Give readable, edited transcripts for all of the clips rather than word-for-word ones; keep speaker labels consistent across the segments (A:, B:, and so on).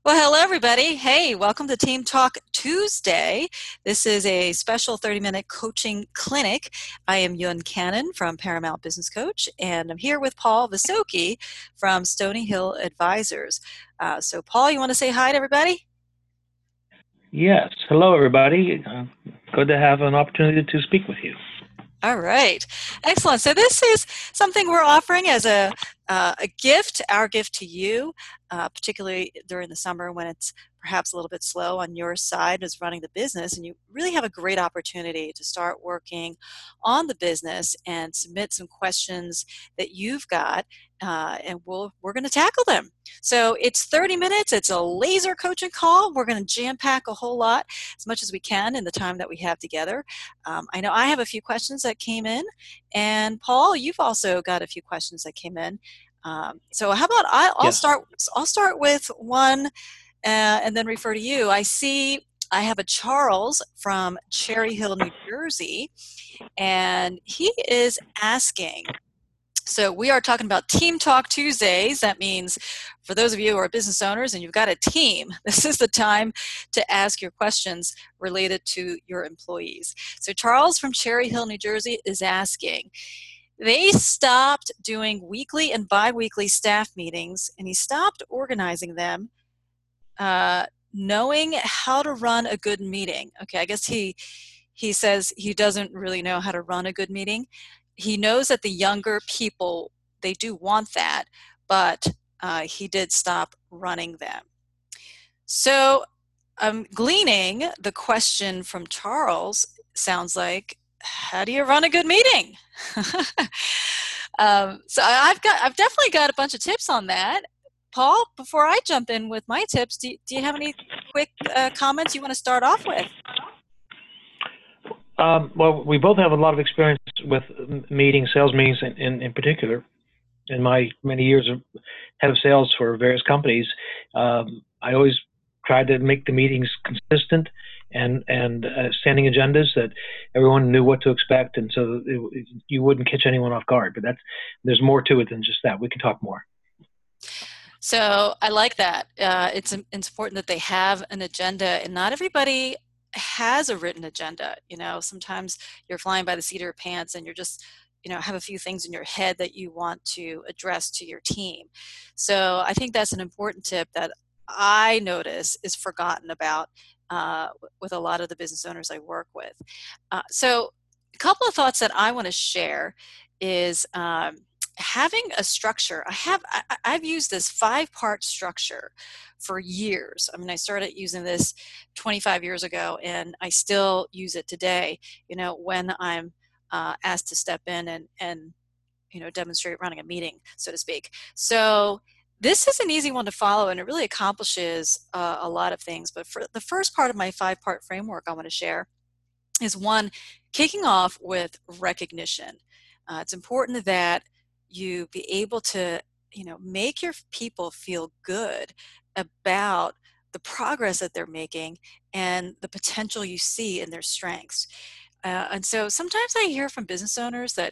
A: Well, hello, everybody. Hey, welcome to Team Talk Tuesday. This is a special 30-minute coaching clinic. I am Yun Cannon from Paramount Business Coach, and I'm here with Paul Visoki from Stony Hill Advisors. So, Paul, you want to say hi to everybody?
B: Yes. Hello, everybody. Good to have an opportunity to speak with you.
A: All right. Excellent. So this is something we're offering as a gift, our gift to you, particularly during the summer when it's perhaps a little bit slow on your side as running the business, and you really have a great opportunity to start working on the business and submit some questions that you've got, and we're going to tackle them. So it's 30 minutes. It's a laser coaching call. We're going to jam pack a whole lot as much as we can in the time that we have together. I know I have a few questions that came in, and Paul, you've also got a few questions that came in. So how about I'll
B: Yes.
A: start. I'll start with one, and then refer to you. I see I have a Charles from Cherry Hill, New Jersey, and he is asking. So we are talking about Team Talk Tuesdays. That means for those of you who are business owners and you've got a team, this is the time to ask your questions related to your employees. So Charles from Cherry Hill, New Jersey is asking, they stopped doing weekly and biweekly staff meetings, and he stopped organizing them, knowing how to run a good meeting. Okay, I guess he says he doesn't really know how to run a good meeting. He knows that the younger people, they do want that, but he did stop running them. So I'm gleaning the question from Charles sounds like, how do you run a good meeting? So I've definitely got a bunch of tips on that. Paul, before I jump in with my tips, do you have any quick comments you want to start off with?
B: Well, we both have a lot of experience with meetings, sales meetings in particular. In my many years of head of sales for various companies, I always tried to make the meetings consistent and standing agendas that everyone knew what to expect, and so you wouldn't catch anyone off guard. But there's more to it than just that. We can talk more.
A: So I like that. It's important that they have an agenda, and not everybody has a written agenda. You know, sometimes you're flying by the seat of your pants, and you're just, have a few things in your head that you want to address to your team. So I think that's an important tip that I notice is forgotten about with a lot of the business owners I work with. So a couple of thoughts that I want to share is. Having a structure. I've used this 5-part structure for years. I mean, I started using this 25 years ago, and I still use it today, when I'm asked to step in and demonstrate running a meeting, so to speak. So this is an easy one to follow, and it really accomplishes a lot of things. But for the first part of my 5-part framework I want to share is one, kicking off with recognition. It's important that you be able to, make your people feel good about the progress that they're making and the potential you see in their strengths. And so sometimes I hear from business owners that,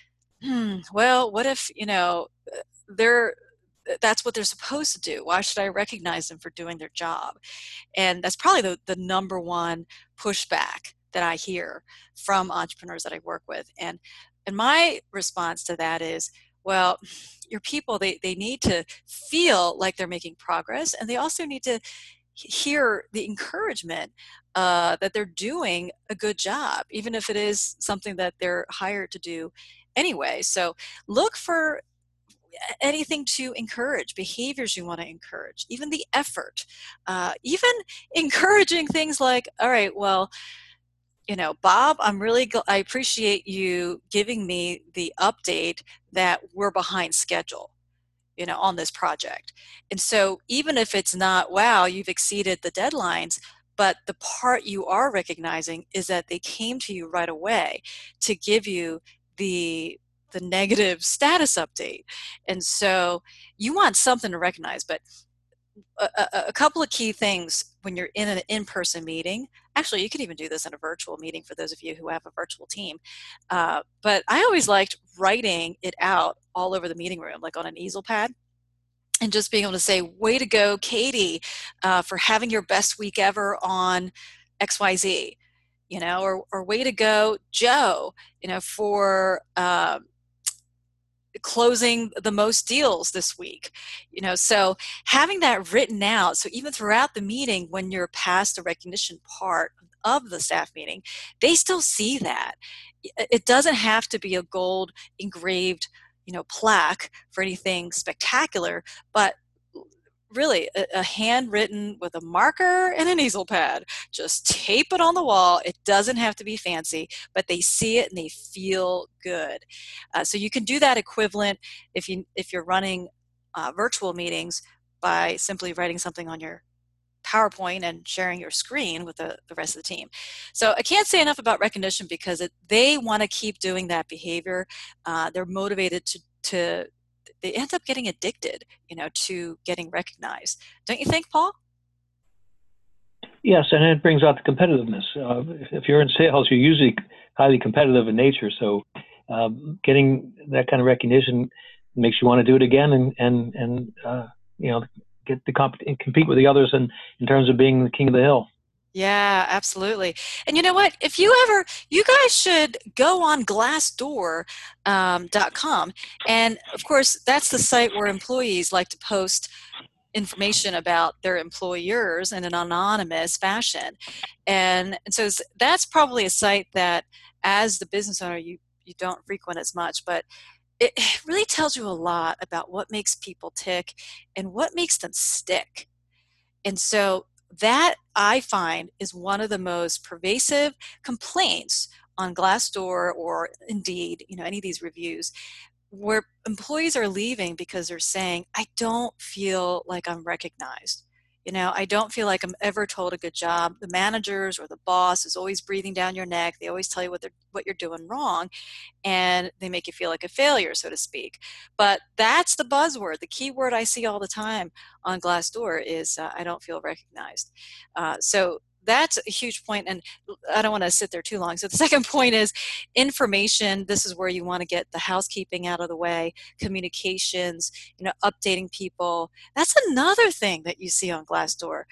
A: well, what if, they're that's what they're supposed to do. Why should I recognize them for doing their job? And that's probably the number one pushback that I hear from entrepreneurs that I work with. And my response to that is, well, your people, they need to feel like they're making progress, and they also need to hear the encouragement that they're doing a good job, even if it is something that they're hired to do anyway. So look for anything to encourage, behaviors you want to encourage, even the effort, even encouraging things like, all right, well, Bob, I appreciate you giving me the update that we're behind schedule, on this project. And so even if it's not, wow, you've exceeded the deadlines, but the part you are recognizing is that they came to you right away to give you the the negative status update. And so you want something to recognize, but a couple of key things when you're in an in-person meeting. Actually, you can even do this in a virtual meeting for those of you who have a virtual team. But I always liked writing it out all over the meeting room, like on an easel pad. and just being able to say, way to go, Katie, for having your best week ever on XYZ, or way to go, Joe, for closing the most deals this week. So having that written out, so even throughout the meeting, when you're past the recognition part of the staff meeting, they still see that. It doesn't have to be a gold engraved plaque for anything spectacular, but really a handwritten with a marker and an easel pad. Just tape it on the wall. It doesn't have to be fancy, but they see it and they feel good. So you can do that equivalent if you're running virtual meetings by simply writing something on your PowerPoint and sharing your screen with the rest of the team. So I can't say enough about recognition because they want to keep doing that behavior. They're motivated to they end up getting addicted, to getting recognized. Don't you think, Paul?
B: Yes, and it brings out the competitiveness. If you're in sales, you're usually highly competitive in nature. So getting that kind of recognition makes you want to do it again and get to compete with the others in terms of being the king of the hill.
A: Yeah, absolutely. And you know what? If you guys should go on Glassdoor.com. And of course, that's the site where employees like to post information about their employers in an anonymous fashion. And so that's probably a site that, as the business owner, you don't frequent as much, but it really tells you a lot about what makes people tick and what makes them stick. And so that, I find, is one of the most pervasive complaints on Glassdoor or Indeed, any of these reviews, where employees are leaving because they're saying, I don't feel like I'm recognized. I don't feel like I'm ever told a good job. The managers or the boss is always breathing down your neck. They always tell you what you're doing wrong, and they make you feel like a failure, so to speak. But that's the buzzword. The key word I see all the time on Glassdoor is I don't feel recognized. So that's a huge point, and I don't want to sit there too long. So the second point is information. This is where you want to get the housekeeping out of the way, communications, updating people. That's another thing that you see on Glassdoor.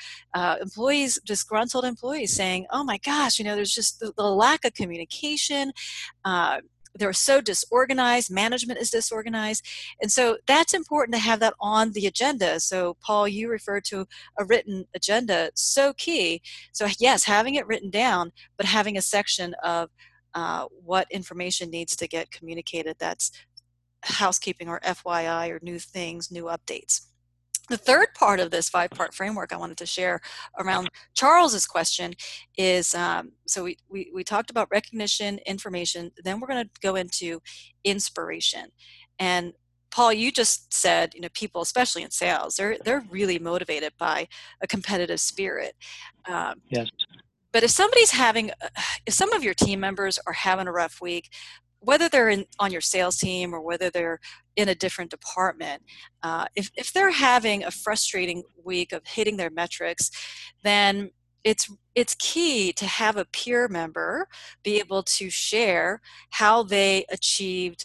A: Disgruntled employees saying, oh my gosh, there's just the lack of communication. They're so disorganized, management is disorganized. And so that's important to have that on the agenda. So Paul, you referred to a written agenda, so key. So yes, having it written down, but having a section of what information needs to get communicated. That's housekeeping or FYI or new things, new updates. The third part of this 5-part framework I wanted to share around Charles's question is, so we talked about recognition, information, then we're going to go into inspiration. And Paul, you just said, people, especially in sales, they're really motivated by a competitive spirit.
B: Yes.
A: But if if some of your team members are having a rough week, whether they're on your sales team or whether they're in a different department, if they're having a frustrating week of hitting their metrics, then it's key to have a peer member be able to share how they achieved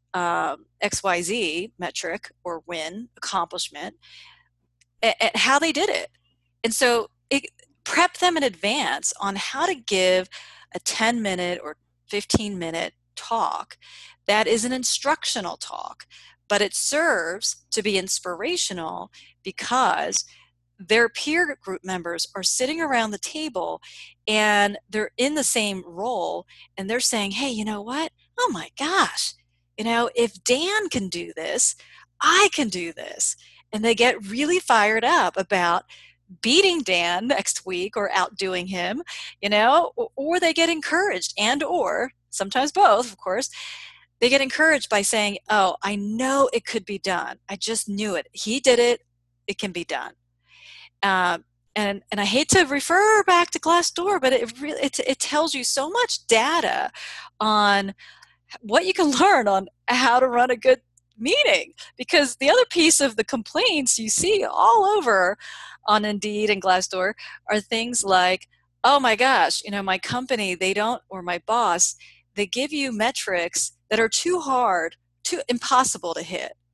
A: XYZ metric or win, accomplishment, and how they did it. And so prep them in advance on how to give a 10-minute or 15-minute talk that is an instructional talk, but it serves to be inspirational because their peer group members are sitting around the table and they're in the same role and they're saying, hey, you know what? Oh my gosh, if Dan can do this, I can do this. And they get really fired up about beating Dan next week or outdoing him, or they get encouraged, and or sometimes both, of course. They get encouraged by saying, oh, I know it could be done. I just knew it. He did it. It can be done. And I hate to refer back to Glassdoor, but it tells you so much data on what you can learn on how to run a good meeting. Because the other piece of the complaints you see all over on Indeed and Glassdoor are things like, oh my gosh, my company, or my boss, they give you metrics that are too hard, too impossible to hit.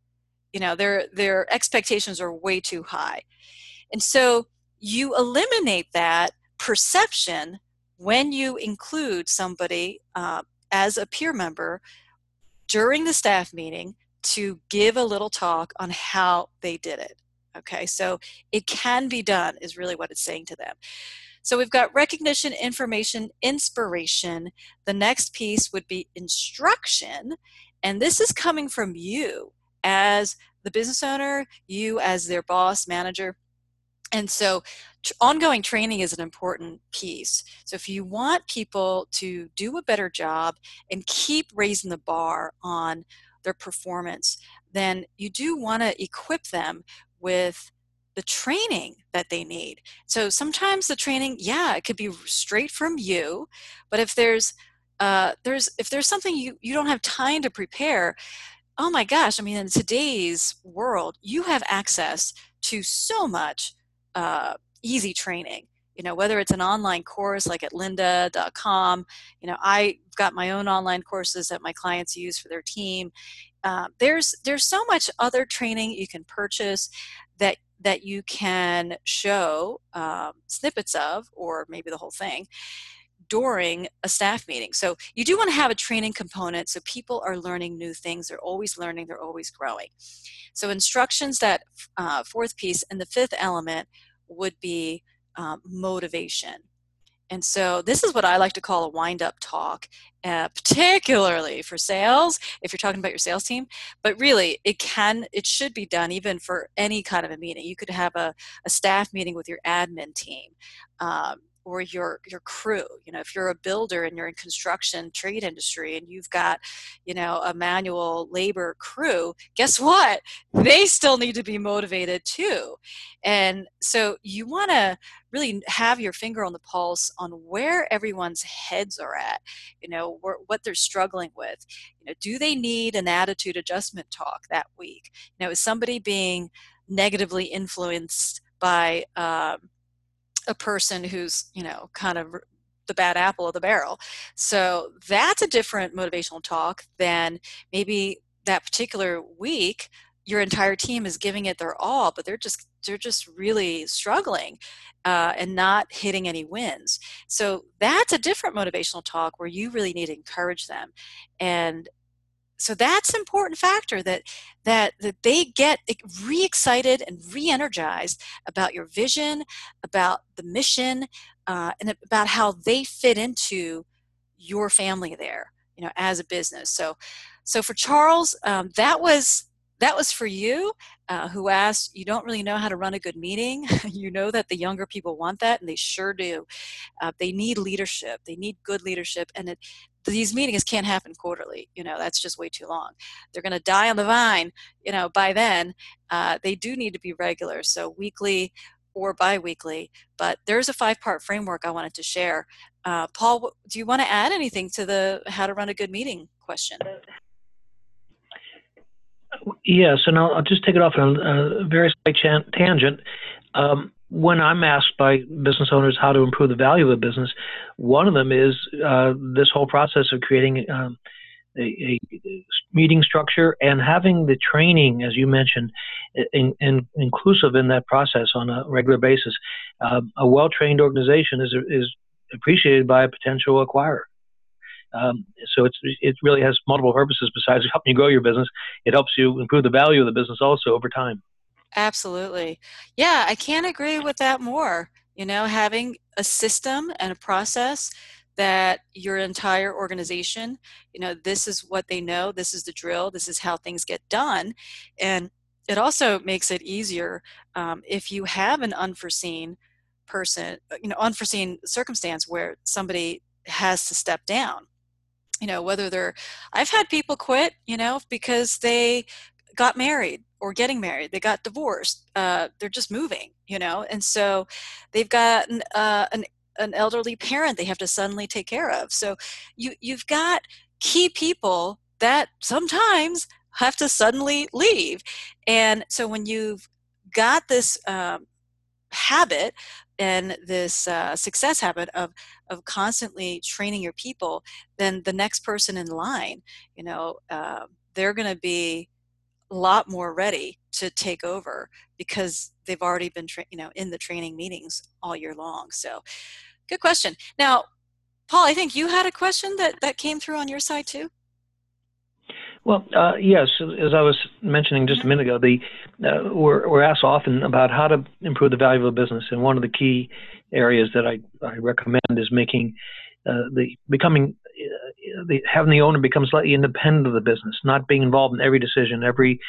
A: their expectations are way too high. And so you eliminate that perception when you include somebody as a peer member during the staff meeting to give a little talk on how they did it. Okay, so it can be done is really what it's saying to them. So we've got recognition, information, inspiration. The next piece would be instruction. And this is coming from you as the business owner, you as their boss, manager. And so ongoing training is an important piece. So if you want people to do a better job and keep raising the bar on their performance, then you do want to equip them with the training that they need. So sometimes the training, yeah, it could be straight from you, but if there's something you don't have time to prepare, oh my gosh, I mean, in today's world, you have access to so much easy training. Whether it's an online course like at lynda.com, I've got my own online courses that my clients use for their team. There's so much other training you can purchase that you can show snippets of, or maybe the whole thing, during a staff meeting. So you do want to have a training component so people are learning new things. They're always learning, they're always growing. So instructions, that fourth piece, and the fifth element would be motivation. And so this is what I like to call a wind-up talk, particularly for sales, if you're talking about your sales team. But really, it should be done even for any kind of a meeting. You could have a staff meeting with your admin team. Or your crew. If you're a builder and you're in construction trade industry and you've got, a manual labor crew, guess what? They still need to be motivated too. And so you want to really have your finger on the pulse on where everyone's heads are at, what they're struggling with. Do they need an attitude adjustment talk that week? Is somebody being negatively influenced by a person who's kind of the bad apple of the barrel? So that's a different motivational talk than maybe that particular week your entire team is giving it their all, but they're just really struggling and not hitting any wins. So that's a different motivational talk where you really need to encourage them. And so that's an important factor, that they get re-excited and re-energized about your vision, about the mission, and about how they fit into your family there, as a business. So for Charles, that was for you, who asked, you don't really know how to run a good meeting. You know that the younger people want that, and they sure do. They need leadership. They need good leadership, and these meetings can't happen quarterly. That's just way too long. They're going to die on the vine, by then. They do need to be regular, so weekly or bi-weekly. But there's a 5-part framework I wanted to share. Paul, do you want to add anything to the how to run a good meeting question?
B: Yes, and I'll just take it off on a very slight tangent. When I'm asked by business owners how to improve the value of a business, one of them is this whole process of creating a meeting structure and having the training, as you mentioned, inclusive in that process on a regular basis. A well-trained organization is appreciated by a potential acquirer. So it really has multiple purposes besides helping you grow your business. It helps you improve the value of the business also over time.
A: Absolutely. Yeah, I can't agree with that more. Having a system and a process that your entire organization, this is what they know, this is the drill, this is how things get done. And it also makes it easier if you have an unforeseen unforeseen circumstance where somebody has to step down. I've had people quit, because they got married or getting married, they got divorced, they're just moving, and so they've got an elderly parent they have to suddenly take care of. So you've got key people that sometimes have to suddenly leave. And so when you've got this habit and this success habit of constantly training your people, then the next person in line, they're going to be a lot more ready to take over because they've already been in the training meetings all year long. So good question. Now, Paul, I think you had a question that came through on your side too.
B: Well, yes, as I was mentioning just a minute ago, we're asked often about how to improve the value of a business, and one of the key areas that I recommend is making having the owner become slightly independent of the business, not being involved in every decision, every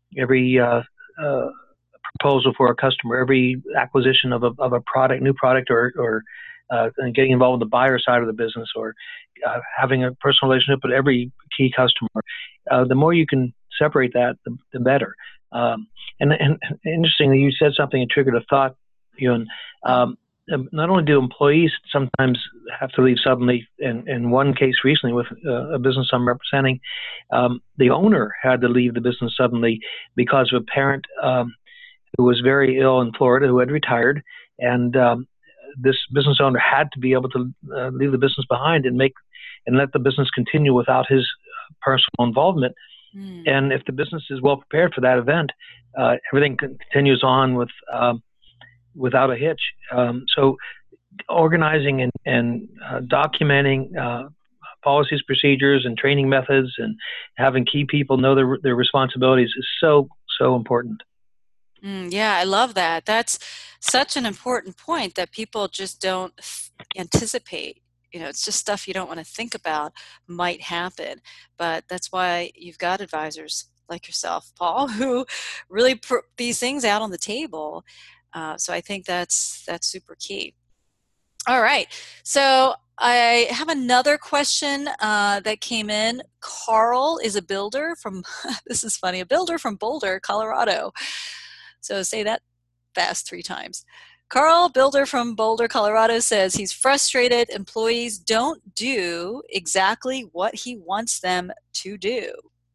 B: proposal for a customer, every acquisition of a product, new product, or getting involved with the buyer side of the business, or having a personal relationship with every key customer. The more you can separate that, the better. And interestingly, you said something that triggered a thought, Ewan. Not only do employees sometimes have to leave suddenly, in one case recently with a business I'm representing, the owner had to leave the business suddenly because of a parent who was very ill in Florida, who had retired, and this business owner had to be able to leave the business behind and let the business continue without his personal involvement. And if the business is well prepared for that event, everything continues on without a hitch. So organizing and documenting policies, procedures, and training methods, and having key people know their responsibilities is so important.
A: Yeah, I love that. That's such an important point that people just don't anticipate. It's just stuff you don't want to think about might happen. But that's why you've got advisors like yourself, Paul, who really put these things out on the table. So I think that's super key. All right. So I have another question that came in. Carl is a builder from, this is funny, a builder from Boulder, Colorado. So say that fast 3 times. Carl, builder from Boulder, Colorado, says he's frustrated employees don't do exactly what he wants them to do.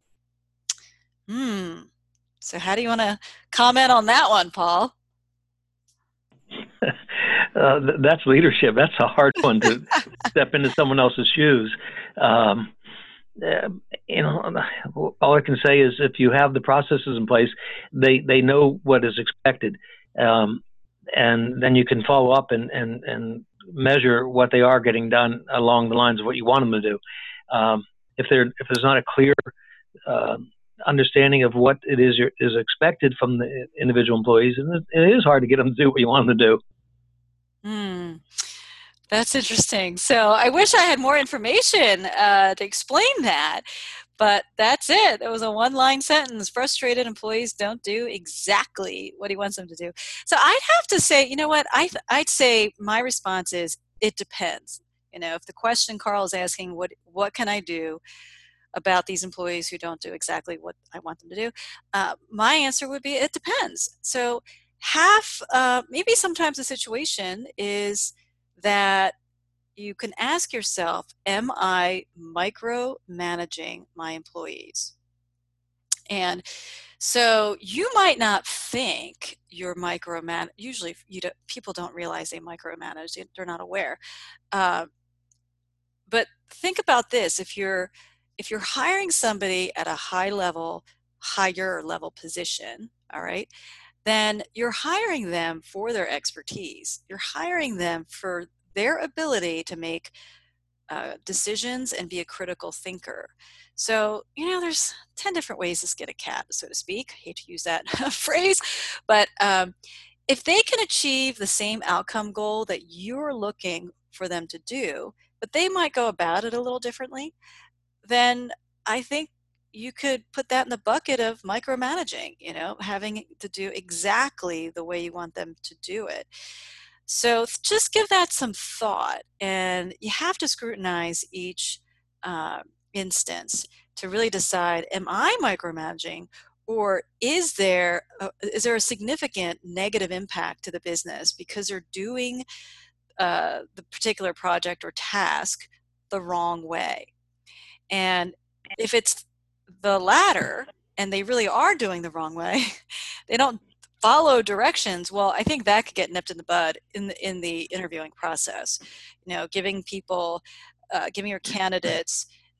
A: So how do you want to comment on that one, Paul?
B: That's leadership. That's a hard one to step into someone else's shoes. All I can say is if you have the processes in place, they know what is expected, and then you can follow up and measure what they are getting done along the lines of what you want them to do. If there's not a clear understanding of what it is expected from the individual employees, and it is hard to get them to do what you want them to do.
A: That's interesting. So I wish I had more information to explain that, but that's it. It was a one-line sentence. Frustrated employees don't do exactly what he wants them to do. So I'd have to say, you know what? I'd say my response is it depends. If the question Carl is asking, what can I do about these employees who don't do exactly what I want them to do? My answer would be it depends. So maybe sometimes the situation is that you can ask yourself, am I micromanaging my employees? And so you might not think you're micromanaging. Usually people don't realize they micromanage. They're not aware. But think about this. If you're hiring somebody at a higher level position, all right, then you're hiring them for their expertise. You're hiring them for their ability to make decisions and be a critical thinker. So, there's 10 different ways to skin a cat, so to speak. I hate to use that phrase, but if they can achieve the same outcome goal that you're looking for them to do, but they might go about it a little differently, then I think you could put that in the bucket of micromanaging, having to do exactly the way you want them to do it. So just give that some thought, and you have to scrutinize each instance to really decide, am I micromanaging, or is there a significant negative impact to the business because they're doing the particular project or task the wrong way? And if it's the latter, and they really are doing the wrong way, they don't follow directions, well, I think that could get nipped in the bud in the interviewing process. Giving your candidates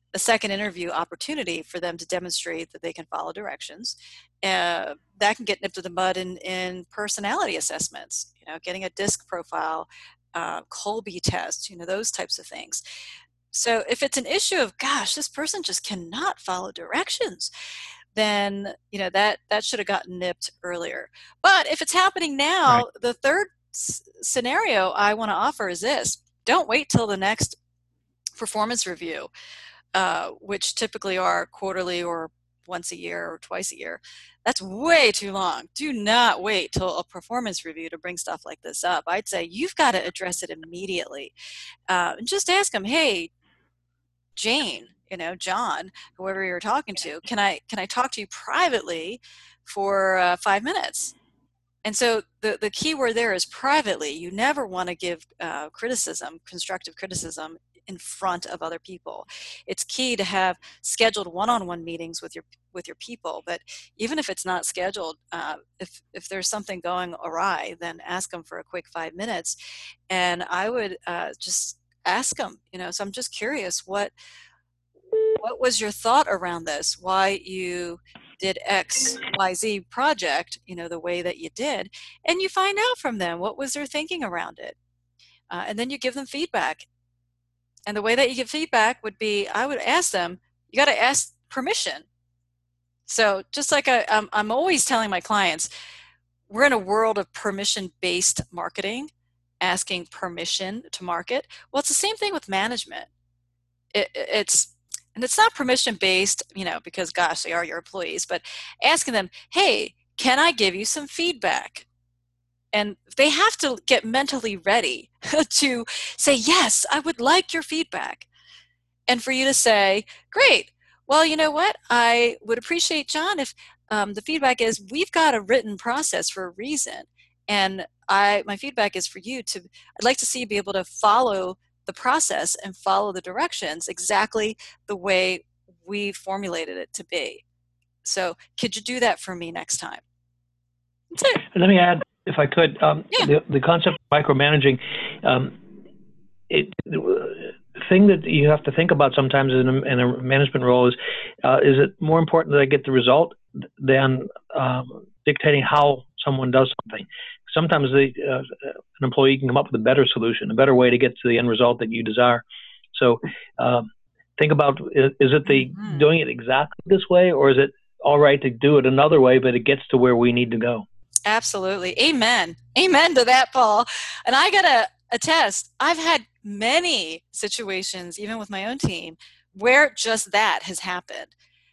A: a second interview opportunity for them to demonstrate that they can follow directions. That can get nipped in the bud in personality assessments, getting a DISC profile, Colby test, those types of things. So if it's an issue of, gosh, this person just cannot follow directions, then that should have gotten nipped earlier. But if it's happening now,
B: Right.
A: the third scenario I want to offer is this: don't wait till the next performance review, which typically are quarterly or once a year or twice a year. That's way too long. Do not wait till a performance review to bring stuff like this up. I'd say you've got to address it immediately. And just ask them, hey, Jane, John, whoever you're talking to, can I talk to you privately for 5 minutes? And so the key word there is privately. You never want to give criticism, constructive criticism, in front of other people. It's key to have scheduled one-on-one meetings with your people. But even if it's not scheduled, if there's something going awry, then ask them for a quick 5 minutes. And I would just ask them. So I'm just curious, what was your thought around this? Why you did X, Y, Z project, the way that you did, and you find out from them what was their thinking around it. And then you give them feedback. And the way that you give feedback would be, I would ask them, you got to ask permission. So just like I'm always telling my clients, we're in a world of permission-based marketing, asking permission to market. Well, it's the same thing with management. And it's not permission-based, because gosh, they are your employees, but asking them, hey, can I give you some feedback? And they have to get mentally ready to say, yes, I would like your feedback. And for you to say, great, well, you know what? I would appreciate, John, if the feedback is, we've got a written process for a reason. And my feedback is for you I'd like to see you be able to follow the process and follow the directions exactly the way we formulated it to be. So could you do that for me next time? That's it.
B: Let me add, if I could,
A: Yeah.
B: the concept of micromanaging, the thing that you have to think about sometimes in a management role is it more important that I get the result than dictating how someone does something? Sometimes an employee can come up with a better solution, a better way to get to the end result that you desire. So think about, is it doing it exactly this way, or is it all right to do it another way, but it gets to where we need to go?
A: Absolutely. Amen. Amen to that, Paul. And I got to attest, I've had many situations, even with my own team, where just that has happened.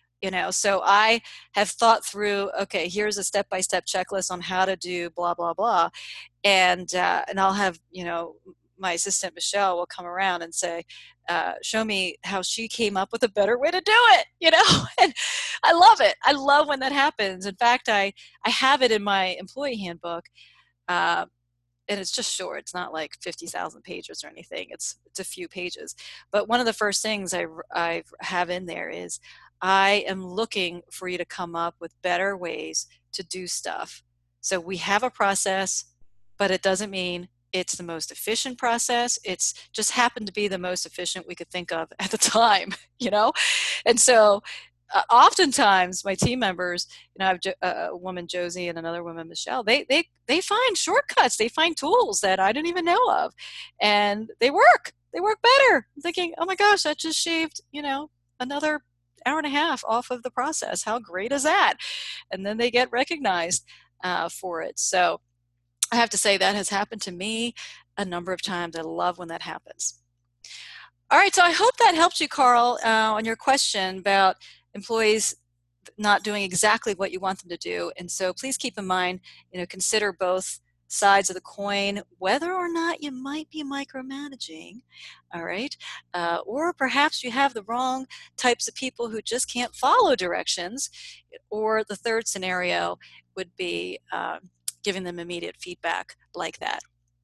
A: So I have thought through, okay, here's a step-by-step checklist on how to do blah, blah, blah. And I'll have, my assistant, Michelle, will come around and say, show me how she came up with a better way to do it, and I love it. I love when that happens. In fact, I have it in my employee handbook, and it's just short. It's not like 50,000 pages or anything. It's a few pages. But one of the first things I have in there is, I am looking for you to come up with better ways to do stuff. So we have a process, but it doesn't mean it's the most efficient process. It's just happened to be the most efficient we could think of at the time, And so oftentimes my team members, I have a woman, Josie, and another woman, Michelle, they find shortcuts. They find tools that I didn't even know of, and they work better. I'm thinking, oh my gosh, that just shaved, another hour and a half off of the process. How great is that? And then they get recognized for it. So I have to say that has happened to me a number of times. I love when that happens. All right, so I hope that helped you, Carl, on your question about employees not doing exactly what you want them to do. And so please keep in mind, consider both sides of the coin, whether or not you might be micromanaging, all right? Or perhaps you have the wrong types of people who just can't follow directions. Or the third scenario would be giving them immediate feedback like that.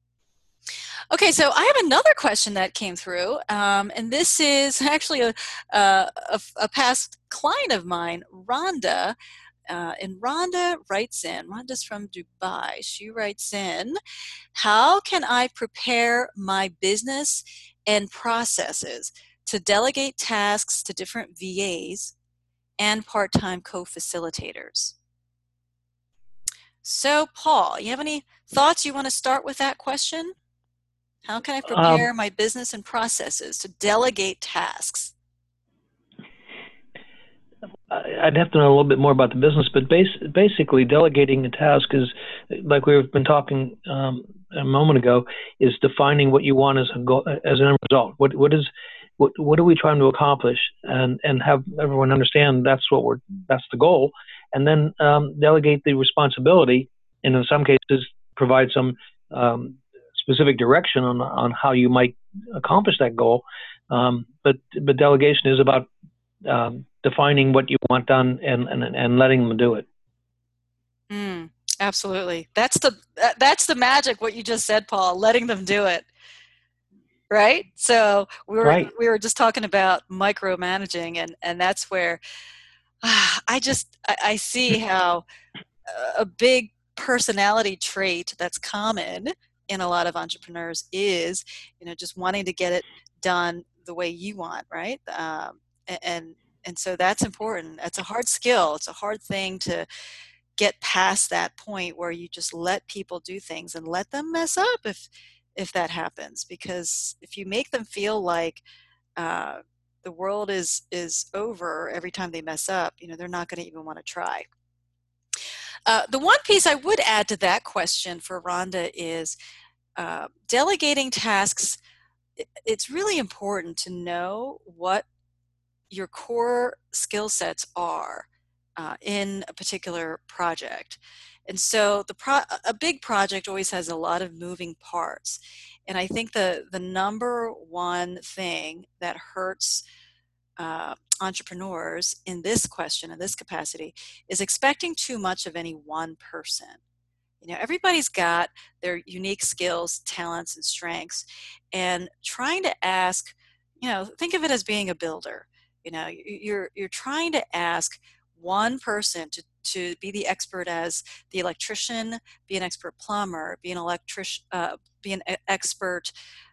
A: Okay, so I have another question that came through, and this is actually a past client of mine, Rhonda. And Rhonda writes in, Rhonda's from Dubai. She writes in, how can I prepare my business and processes to delegate tasks to different VAs and part-time co-facilitators. So, Paul, you have any thoughts you want to start with that question? How can I prepare my business and processes to delegate tasks?
B: I'd have to know a little bit more about the business, but basically delegating a task is, like we've been talking a moment ago, is defining what you want as a goal, as an end result. What are we trying to accomplish, and have everyone understand that's the goal, and then delegate the responsibility, and in some cases provide some specific direction on how you might accomplish that goal. But delegation is about defining what you want done and letting them do it.
A: Absolutely. That's the magic, what you just said, Paul, letting them do it. Right? So we were just talking about micromanaging, and that's where I see how a big personality trait that's common in a lot of entrepreneurs is, just wanting to get it done the way you want, right? And so that's important. It's a hard skill. It's a hard thing to get past that point where you just let people do things and let them mess up if that happens. Because if you make them feel like the world is over every time they mess up, they're not going to even want to try. The one piece I would add to that question for Rhonda is delegating tasks. It's really important to know what your core skill sets are in a particular project. And so a big project always has a lot of moving parts. And I think the number one thing that hurts entrepreneurs in this question, in this capacity, is expecting too much of any one person. Everybody's got their unique skills, talents, and strengths, and trying to ask, think of it as being a builder. You're trying to ask one person to be the expert as the electrician, be an expert plumber, be an expert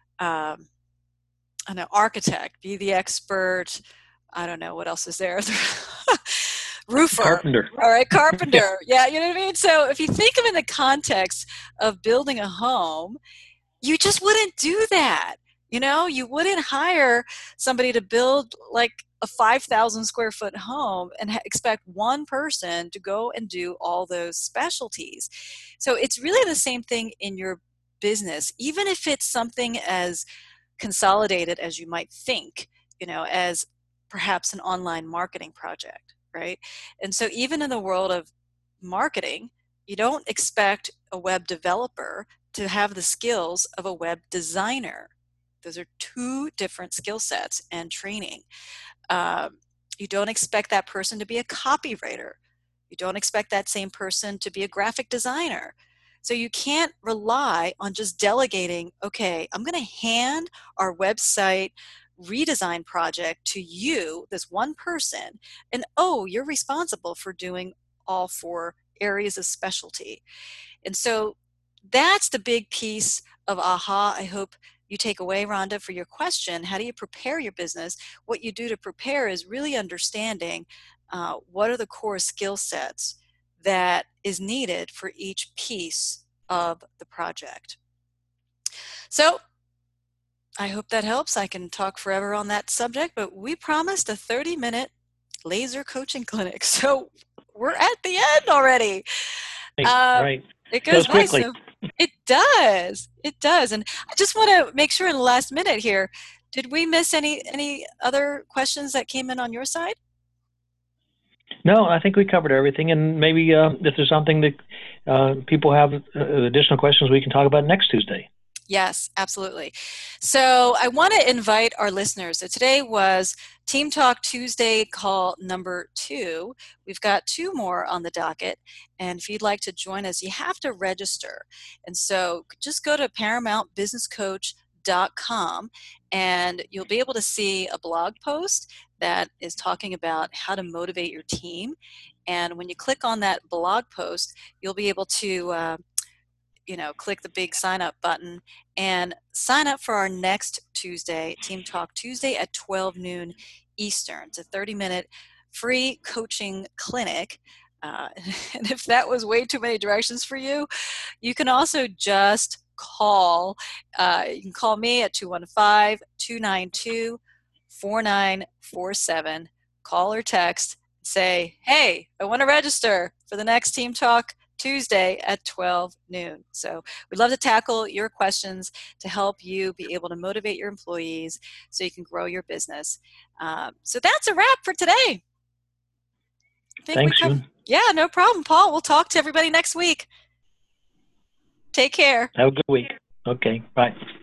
A: architect, be the expert, I don't know, what else is there? Roofer.
B: Carpenter.
A: All right, carpenter. Yeah, you know what I mean? So if you think of it in the context of building a home, you just wouldn't do that. You wouldn't hire somebody to build like a 5,000 square foot home and expect one person to go and do all those specialties. So it's really the same thing in your business, even if it's something as consolidated as you might think, as perhaps an online marketing project, right? And so even in the world of marketing, you don't expect a web developer to have the skills of a web designer. Those are two different skill sets and training. You don't expect that person to be a copywriter. You don't expect that same person to be a graphic designer. So you can't rely on just delegating, okay, I'm going to hand our website redesign project to you, this one person, and you're responsible for doing all four areas of specialty. And so that's the big piece of aha I hope you take away, Rhonda, for your question. How do you prepare your business? What you do to prepare is really understanding what are the core skill sets that is needed for each piece of the project. So I hope that helps. I can talk forever on that subject, but we promised a 30-minute laser coaching clinic. So we're at the end already.
B: Right.
A: It goes by
B: quickly.
A: so it does. It does. And I just want to make sure in the last minute here, did we miss any other questions that came in on your side?
B: No, I think we covered everything. And maybe if there's something that people have additional questions, we can talk about next Tuesday.
A: Yes, absolutely. So I want to invite our listeners. So today was Team Talk Tuesday call number 2. We've got 2 more on the docket. And if you'd like to join us, you have to register. And so just go to ParamountBusinessCoach.com and you'll be able to see a blog post that is talking about how to motivate your team. And when you click on that blog post, you'll be able to click the big sign up button and sign up for our next Tuesday, Team Talk Tuesday at 12 noon Eastern. It's a 30-minute free coaching clinic. And if that was way too many directions for you, you can also just call. You can call me at 215-292-4947. Call or text. Say, hey, I want to register for the next Team Talk Tuesday at 12 noon. So we'd love to tackle your questions to help you be able to motivate your employees so you can grow your business. So that's a wrap for today.
B: Thanks, June.
A: Yeah, no problem, Paul. We'll talk to everybody next week. Take care.
B: Have a good week. Okay, bye.